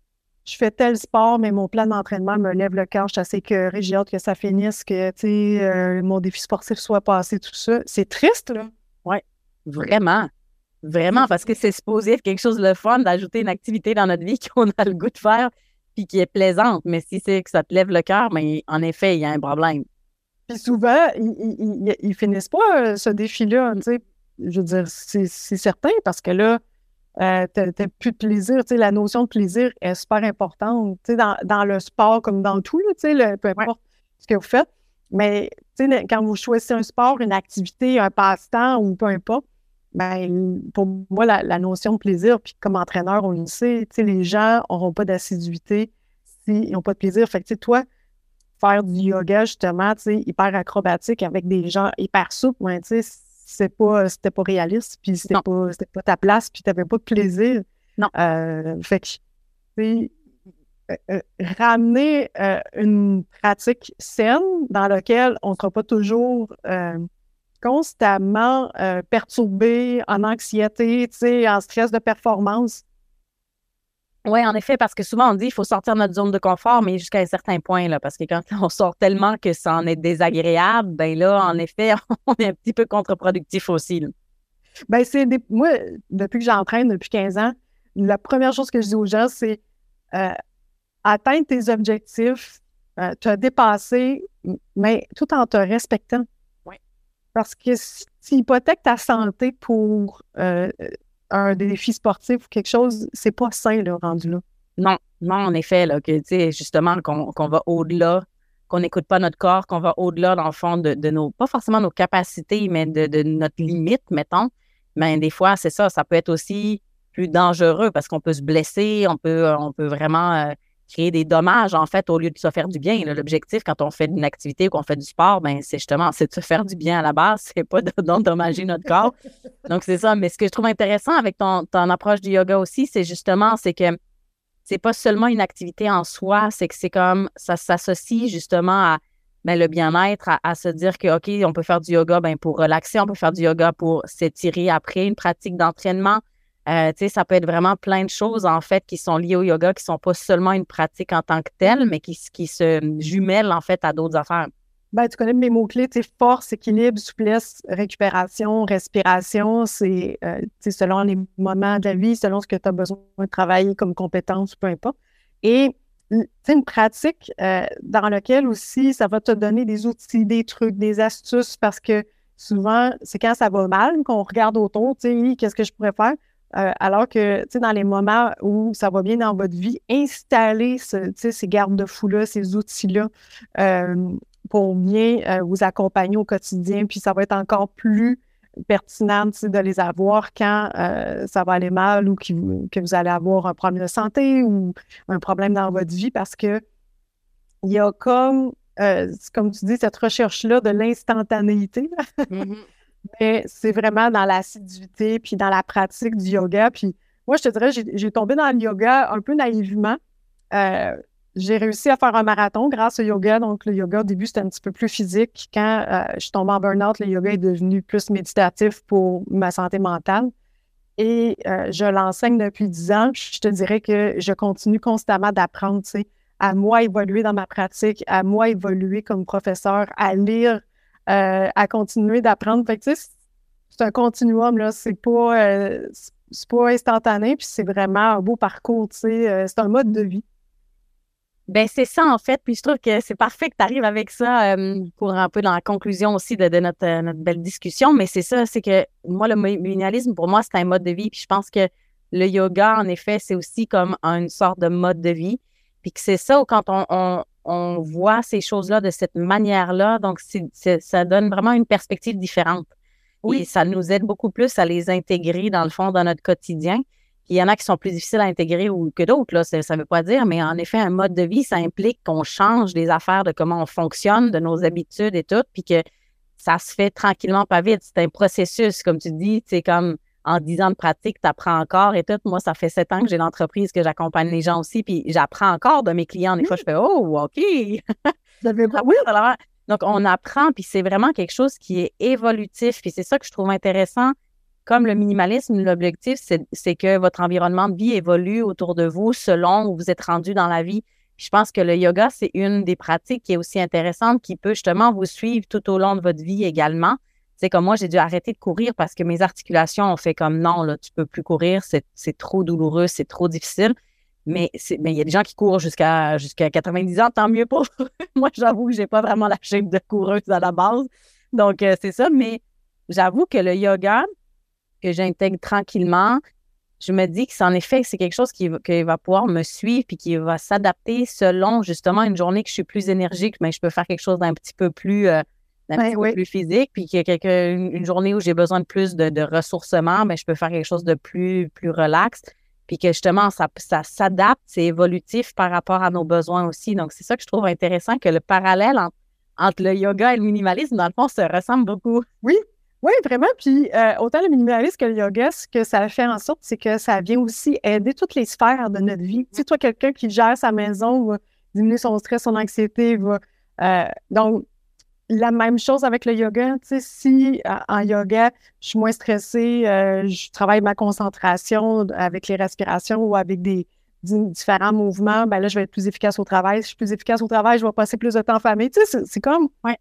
S3: je fais tel sport, mais mon plan d'entraînement me lève le cœur, je suis assez écœurée, j'ai hâte que ça finisse, que euh, mon défi sportif soit passé, tout ça. » C'est triste, là.
S1: Oui, vraiment. Vraiment, parce que c'est supposé être quelque chose de fun d'ajouter une activité dans notre vie qu'on a le goût de faire. puis qui est plaisante. Mais si c'est que ça te lève le cœur, mais en effet, il y a un problème.
S3: Puis souvent, ils, ils, ils, ils finissent pas euh, ce défi-là, tu sais. Je veux dire, c'est, c'est certain parce que là, euh, t'as, t'as plus de plaisir. Tu sais, la notion de plaisir est super importante, tu sais, dans, dans le sport comme dans tout, là, tu sais, le, peu importe ouais. ce que vous faites. Mais, tu sais, quand vous choisissez un sport, une activité, un passe-temps ou peu importe, ben, pour moi, la, la notion de plaisir, puis comme entraîneur, on le sait, tu sais, les gens n'auront pas d'assiduité s'ils n'ont pas de plaisir. Fait que, tu sais, toi, faire du yoga, justement, tu sais, hyper acrobatique avec des gens hyper souples, ouais, tu sais, c'est pas, c'était pas réaliste, puis c'était pas, c'était pas ta place, puis t'avais pas de plaisir.
S1: Non.
S3: Euh, fait que, tu sais, euh, ramener euh, une pratique saine dans laquelle on ne sera pas toujours euh, constamment euh, perturbé, en anxiété, tu sais, en stress de performance.
S1: Oui, en effet, parce que souvent on dit qu'il faut sortir de notre zone de confort, mais jusqu'à un certain point, là, parce que quand on sort tellement que ça en est désagréable, ben là, en effet, on est un petit peu contre-productif aussi. Là.
S3: Ben, c'est des... moi, depuis que j'entraîne depuis quinze ans, la première chose que je dis aux gens, c'est euh, atteindre tes objectifs, euh, te dépasser, mais tout en te respectant.
S1: Oui.
S3: Parce que si tu hypothèques ta santé pour euh, un défi sportif ou quelque chose, c'est pas sain, là, rendu là.
S1: Non, non, en effet, là, que, tu sais, justement, qu'on, qu'on va au-delà, qu'on n'écoute pas notre corps, qu'on va au-delà, dans le fond, de, de nos, pas forcément nos capacités, mais de, de notre limite, mettons. Mais des fois, c'est ça, ça peut être aussi plus dangereux parce qu'on peut se blesser, on peut, on peut vraiment euh, créer des dommages, en fait, au lieu de se faire du bien. Là. L'objectif, quand on fait une activité ou qu'on fait du sport, ben c'est justement, c'est de se faire du bien à la base, c'est pas d'endommager notre corps. Donc, c'est ça. Mais ce que je trouve intéressant avec ton, ton approche du yoga aussi, c'est justement, c'est que c'est pas seulement une activité en soi, c'est que c'est comme, ça s'associe justement à ben, le bien-être, à, à se dire que, OK, on peut faire du yoga ben, pour relaxer, on peut faire du yoga pour s'étirer après une pratique d'entraînement. Euh, tu sais, ça peut être vraiment plein de choses, en fait, qui sont liées au yoga, qui sont pas seulement une pratique en tant que telle, mais qui, qui se jumellent, en fait, à d'autres affaires.
S3: Ben, tu connais mes mots-clés, tu sais, force, équilibre, souplesse, récupération, respiration, c'est euh, selon les moments de la vie, selon ce que tu as besoin de travailler comme compétence, peu importe. Et c'est une pratique euh, dans laquelle aussi, ça va te donner des outils, des trucs, des astuces, parce que souvent, c'est quand ça va mal qu'on regarde autour, tu sais, qu'est-ce que je pourrais faire? Euh, alors que, tu sais, dans les moments où ça va bien dans votre vie, installer ce, ces garde-fous-là, ces outils-là, euh, pour bien euh, vous accompagner au quotidien, puis ça va être encore plus pertinent de les avoir quand euh, ça va aller mal ou qui, que vous allez avoir un problème de santé ou un problème dans votre vie, parce que il y a comme, euh, comme tu dis, cette recherche-là de l'instantanéité. Mm-hmm. Mais c'est vraiment dans l'assiduité puis dans la pratique du yoga. Puis moi, je te dirais, j'ai, j'ai tombé dans le yoga un peu naïvement. Euh, J'ai réussi à faire un marathon grâce au yoga. Donc, le yoga, au début, c'était un petit peu plus physique. Quand euh, je suis tombée en burn-out, le yoga est devenu plus méditatif pour ma santé mentale. Et euh, je l'enseigne depuis dix ans. Je te dirais que je continue constamment d'apprendre, tu sais, à moi évoluer dans ma pratique, à moi évoluer comme professeur, à lire, euh, à continuer d'apprendre. Fait que, tu sais, c'est un continuum, là. C'est pas, euh, c'est pas instantané, puis c'est vraiment un beau parcours, tu sais. Euh, c'est un mode de vie.
S1: Ben c'est ça, en fait. Puis je trouve que c'est parfait que tu arrives avec ça euh, pour un peu dans la conclusion aussi de, de notre, euh, notre belle discussion. Mais c'est ça, c'est que moi, le minimalisme, pour moi, c'est un mode de vie. Puis je pense que le yoga, en effet, c'est aussi comme une sorte de mode de vie. Puis que c'est ça, quand on, on, on voit ces choses-là de cette manière-là, donc c'est, c'est, ça donne vraiment une perspective différente. Oui. Et ça nous aide beaucoup plus à les intégrer, dans le fond, dans notre quotidien. Puis il y en a qui sont plus difficiles à intégrer ou que d'autres, là, ça ne veut pas dire, mais en effet, un mode de vie, ça implique qu'on change des affaires de comment on fonctionne, de nos habitudes et tout, puis que ça se fait tranquillement, pas vite. C'est un processus, comme tu dis, c'est comme en dix ans de pratique, tu apprends encore et tout. Moi, ça fait sept ans que j'ai l'entreprise, que j'accompagne les gens aussi, puis j'apprends encore de mes clients. Des fois, je fais « Oh, OK! » Oui, donc, on apprend, puis c'est vraiment quelque chose qui est évolutif, puis c'est ça que je trouve intéressant. Comme le minimalisme, l'objectif, c'est, c'est que votre environnement de vie évolue autour de vous selon où vous êtes rendu dans la vie. Puis je pense que le yoga, c'est une des pratiques qui est aussi intéressante, qui peut justement vous suivre tout au long de votre vie également. C'est comme moi, j'ai dû arrêter de courir parce que mes articulations ont fait comme non, là, tu peux plus courir, c'est, c'est trop douloureux, c'est trop difficile. Mais c'est, mais il y a des gens qui courent jusqu'à jusqu'à quatre-vingt-dix ans, tant mieux pour eux. Moi, j'avoue que j'ai pas vraiment la shape de coureuse à la base. Donc, euh, c'est ça. Mais j'avoue que le yoga, que j'intègre tranquillement, je me dis que c'est en effet, c'est quelque chose qui, va- qui va pouvoir me suivre puis qui va s'adapter selon justement une journée que je suis plus énergique, mais je peux faire quelque chose d'un petit peu plus, euh, d'un
S3: Ben
S1: petit peu
S3: oui.
S1: plus physique. Puis qu'il y a quelque- une, une journée où j'ai besoin de plus de, de ressourcement, mais je peux faire quelque chose de plus, plus relax. Puis que justement, ça, ça s'adapte, c'est évolutif par rapport à nos besoins aussi. Donc, c'est ça que je trouve intéressant, que le parallèle en- entre le yoga et le minimalisme, dans le fond, se ressemble beaucoup.
S3: Oui, oui, vraiment. Puis euh, autant le minimalisme que le yoga, ce que ça fait en sorte, c'est que ça vient aussi aider toutes les sphères de notre vie. Tu sais, toi, quelqu'un qui gère sa maison va diminuer son stress, son anxiété, va. euh, donc, la même chose avec le yoga. Tu sais, si euh, en yoga, je suis moins stressée, euh, je travaille ma concentration avec les respirations ou avec des di- différents mouvements, ben là, je vais être plus efficace au travail. Si je suis plus efficace au travail, je vais passer plus de temps en famille. Tu sais, c'est c'est comme
S1: Ouais.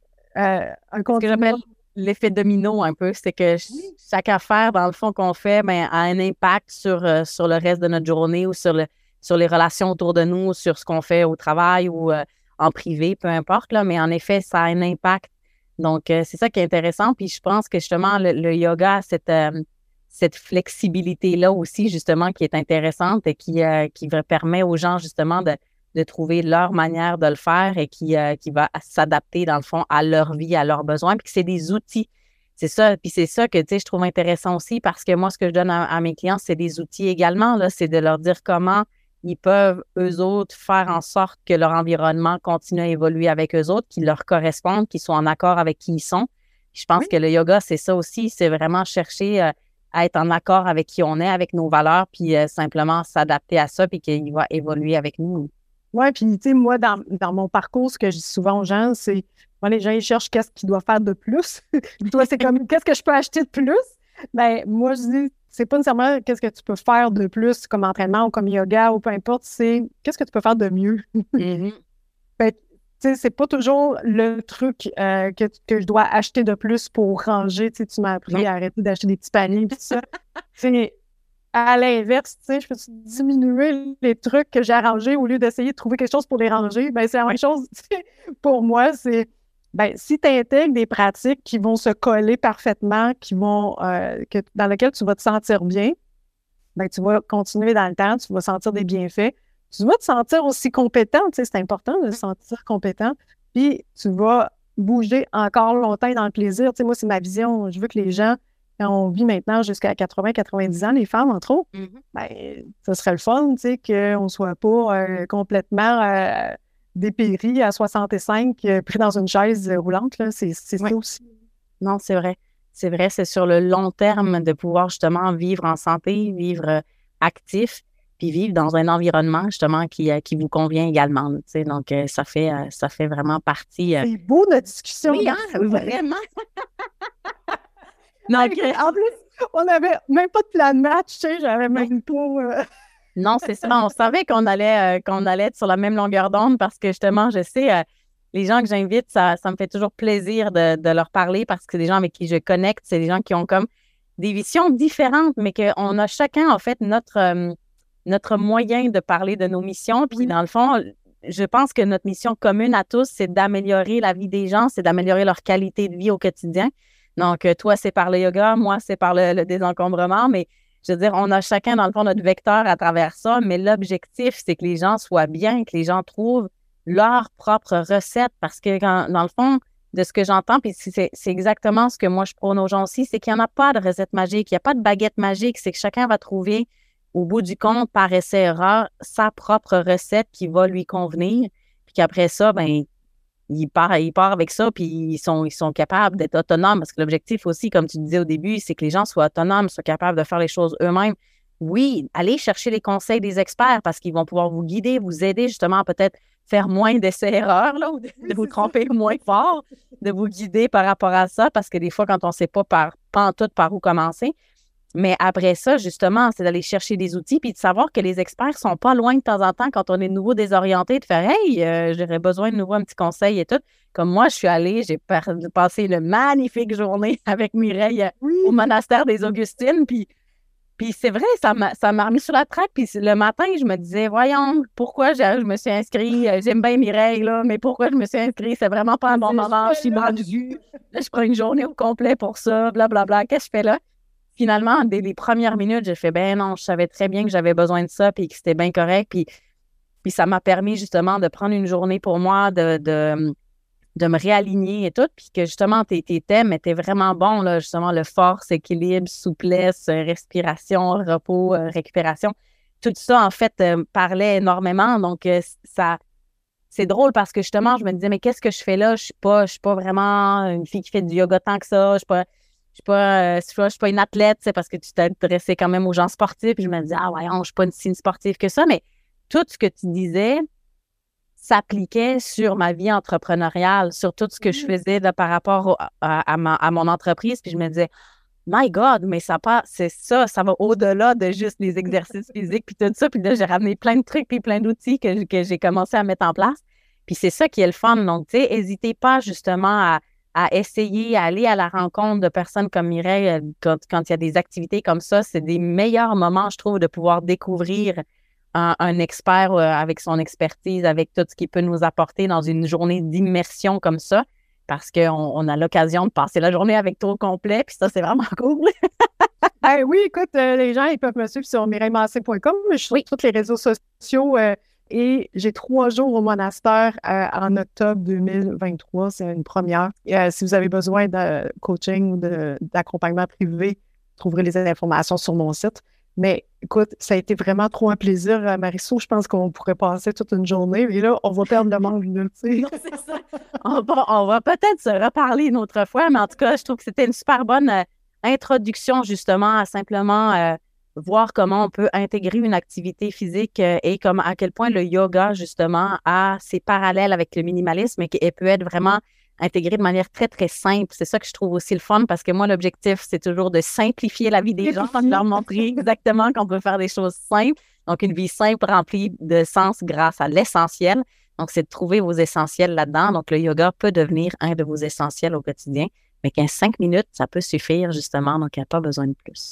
S3: euh, un
S1: Ce que
S3: continuum.
S1: j'appelle l'effet domino un peu, c'est que ch- chaque affaire, dans le fond, qu'on fait, ben, a un impact sur, euh, sur le reste de notre journée ou sur, le, sur les relations autour de nous, sur ce qu'on fait au travail ou euh, en privé, peu importe, là, mais en effet, ça a un impact. Donc, euh, c'est ça qui est intéressant. Puis je pense que justement, le, le yoga a cette, euh, cette flexibilité-là aussi, justement, qui est intéressante et qui, euh, qui va- permet aux gens, justement, de, de trouver leur manière de le faire et qui, euh, qui va s'adapter, dans le fond, à leur vie, à leurs besoins, puis que c'est des outils. C'est ça, puis c'est ça que, tu sais, je trouve intéressant aussi parce que moi, ce que je donne à, à mes clients, c'est des outils également, là, c'est de leur dire comment ils peuvent, eux autres, faire en sorte que leur environnement continue à évoluer avec eux autres, qu'ils leur correspondent, qu'ils soient en accord avec qui ils sont. Puis je pense
S3: Oui.
S1: que le yoga, c'est ça aussi, c'est vraiment chercher euh, à être en accord avec qui on est, avec nos valeurs, puis euh, simplement s'adapter à ça, puis qu'il va évoluer avec nous.
S3: Oui, puis tu sais, moi, dans, dans mon parcours, ce que je dis souvent aux gens, c'est moi, les gens, ils cherchent qu'est-ce qu'ils doivent faire de plus. Toi, c'est comme qu'est-ce que je peux acheter de plus? Ben, moi, je dis, c'est pas nécessairement qu'est-ce que tu peux faire de plus comme entraînement ou comme yoga ou peu importe, c'est qu'est-ce que tu peux faire de mieux.
S1: Mhm.
S3: Ben, tu sais, c'est pas toujours le truc euh, que, que je dois acheter de plus pour ranger. Tu sais, tu m'as appris
S1: Non.
S3: à arrêter d'acheter des petits paniers et tout ça. C'est à l'inverse, tu sais, je peux diminuer les trucs que j'ai arrangés au lieu d'essayer de trouver quelque chose pour les ranger. Ben, c'est la même chose, tu sais, pour moi, c'est ben, si tu intègres des pratiques qui vont se coller parfaitement, qui vont euh, que, dans lesquelles tu vas te sentir bien, ben, tu vas continuer dans le temps, tu vas sentir des bienfaits. Tu vas te sentir aussi compétent, tu sais, c'est important de se sentir compétent. Puis tu vas bouger encore longtemps dans le plaisir. Tu sais, moi, c'est ma vision. Je veux que les gens, quand on vit maintenant jusqu'à quatre-vingts quatre-vingt-dix ans, les femmes, entre autres,
S1: Mhm.
S3: ben, ce serait le fun, tu sais, qu'on ne soit pas euh, complètement euh, dépéri à soixante-cinq, euh, pris dans une chaise euh, roulante, là. C'est c'est
S1: Ouais.
S3: ça aussi.
S1: Non, c'est vrai. C'est vrai, c'est sur le long terme de pouvoir justement vivre en santé, vivre euh, actif, puis vivre dans un environnement justement qui, euh, qui vous convient également. là, tu sais. Donc, euh, ça fait, euh, ça fait vraiment partie. euh,
S3: C'est beau, notre discussion.
S1: Oui, hein, vraiment. Donc, euh,
S3: En plus, on n'avait même pas de plan de match, tu sais, j'avais même pas... euh,
S1: non, c'est ça. On savait qu'on allait, euh, qu'on allait être sur la même longueur d'onde parce que justement, je sais, euh, les gens que j'invite, ça, ça me fait toujours plaisir de, de leur parler parce que c'est des gens avec qui je connecte, c'est des gens qui ont comme des visions différentes, mais qu'on a chacun, en fait, notre, euh, notre moyen de parler de nos missions. Puis,
S3: Oui.
S1: dans le fond, je pense que notre mission commune à tous, c'est d'améliorer la vie des gens, c'est d'améliorer leur qualité de vie au quotidien. Donc, euh, toi, c'est par le yoga, moi, c'est par le, le désencombrement, mais je veux dire, on a chacun, dans le fond, notre vecteur à travers ça, mais l'objectif, c'est que les gens soient bien, que les gens trouvent leur propre recette, parce que, quand- dans le fond, de ce que j'entends, puis c'est c'est exactement ce que moi, je prône aux gens aussi, c'est qu'il n'y en a pas de recette magique, il n'y a pas de baguette magique, c'est que chacun va trouver, au bout du compte, par essai-erreur, sa propre recette qui va lui convenir, puis qu'après ça, ben il part, il part avec ça, puis ils sont, ils sont capables d'être autonomes. Parce que l'objectif aussi, comme tu disais au début, c'est que les gens soient autonomes, soient capables de faire les choses eux-mêmes. Oui, allez chercher les conseils des experts parce qu'ils vont pouvoir vous guider, vous aider justement à peut-être faire moins d'essais-erreurs, là, ou de,
S3: Oui,
S1: de vous
S3: c'est ça.
S1: tromper moins fort, de vous guider par rapport à ça, parce que des fois, quand on ne sait pas par, pas en tout par où commencer, mais après ça, justement, c'est d'aller chercher des outils puis de savoir que les experts sont pas loin de temps en temps quand on est nouveau désorienté, de faire Hey, euh, j'aurais besoin de nouveau un petit conseil et tout. Comme moi, je suis allée, j'ai par- passé une magnifique journée avec Mireille euh,
S3: Oui.
S1: au monastère des Augustines. Puis Puis c'est vrai, ça m'a, ça m'a remis sur la traque. Puis le matin, je me disais, voyons, pourquoi je, je me suis inscrite? J'aime bien Mireille, là, mais pourquoi je me suis inscrite? C'est vraiment pas un bon moment. Je suis rendue. Là, je prends une journée au complet pour ça, blablabla. Qu'est-ce que je fais là? Finalement, dès les premières minutes, j'ai fait, ben non, je savais très bien que j'avais besoin de ça, puis que c'était bien correct. Puis, puis ça m'a permis justement de prendre une journée pour moi, de, de, de me réaligner et tout. Puis que justement, tes, tes thèmes étaient vraiment bons, là, justement, le force, équilibre, souplesse, respiration, repos, euh, récupération. Tout ça, en fait, euh, parlait énormément. Donc, euh, ça, c'est drôle parce que justement, je me disais, mais qu'est-ce que je fais là? Je suis pas, je suis pas vraiment une fille qui fait du yoga tant que ça. Je suis pas. Je suis pas, euh, je suis pas une athlète, c'est parce que tu t'intéressais quand même aux gens sportifs. Puis je me disais, ah ouais, je suis pas une si sportive que ça. Mais tout ce que tu disais s'appliquait sur ma vie entrepreneuriale, sur tout ce que je faisais là, par rapport au, à, à, ma, à mon entreprise. Puis je me disais, my God, mais ça pas, c'est ça, ça va au-delà de juste les exercices physiques puis tout ça. Puis là, j'ai ramené plein de trucs puis plein d'outils que, que j'ai commencé à mettre en place. Puis c'est ça qui est le fun. Donc, tu sais, n'hésitez pas justement à à essayer, à aller à la rencontre de personnes comme Mireille quand, quand il y a des activités comme ça. C'est des meilleurs moments, je trouve, de pouvoir découvrir un, un expert euh, avec son expertise, avec tout ce qu'il peut nous apporter dans une journée d'immersion comme ça, parce qu'on on a l'occasion de passer la journée avec toi au complet, puis ça, c'est vraiment cool.
S3: Ben oui, écoute, euh, les gens, ils peuvent me suivre sur mireille massé point com. Je suis
S1: oui.
S3: sur tous les réseaux sociaux euh, et j'ai trois jours au monastère euh, en octobre deux mille vingt-trois. C'est une première. Euh, si vous avez besoin de coaching ou de, d'accompagnement privé, vous trouverez les informations sur mon site. Mais écoute, ça a été vraiment trop un plaisir, Marisol. Je pense qu'on pourrait passer toute une journée. Et là, on va perdre le manque, tu sais.
S1: Non, c'est ça. On va, on va peut-être se reparler une autre fois, mais en tout cas, je trouve que c'était une super bonne euh, introduction, justement, à simplement euh, voir comment on peut intégrer une activité physique euh, et comme, à quel point le yoga, justement, a ses parallèles avec le minimalisme et qu'il peut être vraiment intégré de manière très, très simple. C'est ça que je trouve aussi le fun parce que moi, l'objectif, c'est toujours de simplifier la vie des gens, de leur montrer exactement qu'on peut faire des choses simples. Donc, une vie simple remplie de sens grâce à l'essentiel. Donc, c'est de trouver vos essentiels là-dedans. Donc, le yoga peut devenir un de vos essentiels au quotidien, mais qu'en cinq minutes, ça peut suffire, justement. Donc, il n'y a pas besoin de plus.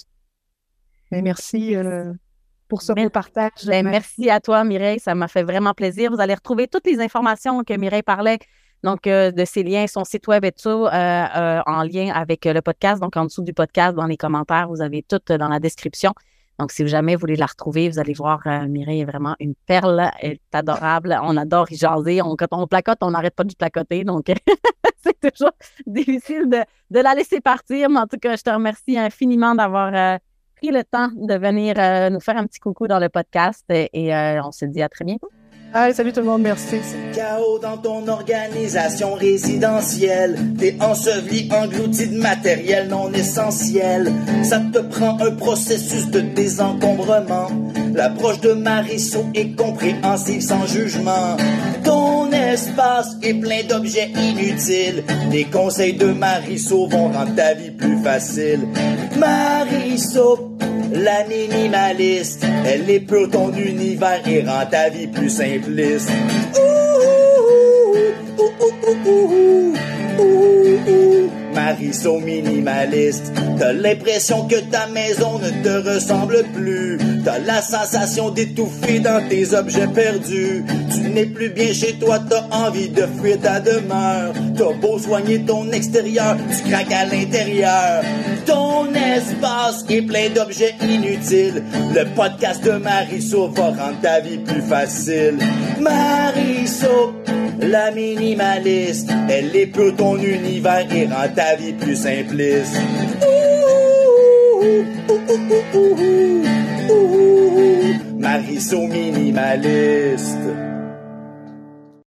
S3: Mais merci euh, pour ce beau partage.
S1: Ben, merci à toi, Mireille. Ça m'a fait vraiment plaisir. Vous allez retrouver toutes les informations que Mireille parlait. Donc, euh, de ces liens, son site web et tout, euh, euh, en lien avec euh, le podcast. Donc, en dessous du podcast, dans les commentaires, vous avez tout euh, dans la description. Donc, si jamais vous voulez la retrouver, vous allez voir, euh, Mireille est vraiment une perle. Elle est adorable. On adore y jaser. On, quand on placote, on n'arrête pas de placoter. Donc, c'est toujours difficile de, de la laisser partir. Mais en tout cas, je te remercie infiniment d'avoir euh, pris le temps de venir euh, nous faire un petit coucou dans le podcast. Et, et euh, on se dit à très bientôt.
S3: Allez, salut tout le monde, merci.
S2: Chaos dans ton organisation résidentielle. T'es enseveli, englouti de matériel non essentiel. Ça te prend un processus de désencombrement. L'approche de Marisol est compréhensive sans jugement. Ton espace est plein d'objets inutiles. Les conseils de Marisol vont rendre ta vie plus facile. Marisol, la minimaliste, elle épure ton univers et rend ta vie plus simpliste. Ouh, ouh, ouh, ouh, ouh, ouh, ouh. Marisol minimaliste, t'as l'impression que ta maison ne te ressemble plus. T'as la sensation d'étouffer dans tes objets perdus. Tu n'es plus bien chez toi, t'as envie de fuir ta demeure. T'as beau soigner ton extérieur, tu craques à l'intérieur. Ton espace est plein d'objets inutiles. Le podcast de Marisol va rendre ta vie plus facile. Marisol, la minimaliste, elle épure ton univers et rend ta vie plus simpliste. Ouh, ouh, ouh, ouh, ouh, ouh, ouh. Marisol minimaliste.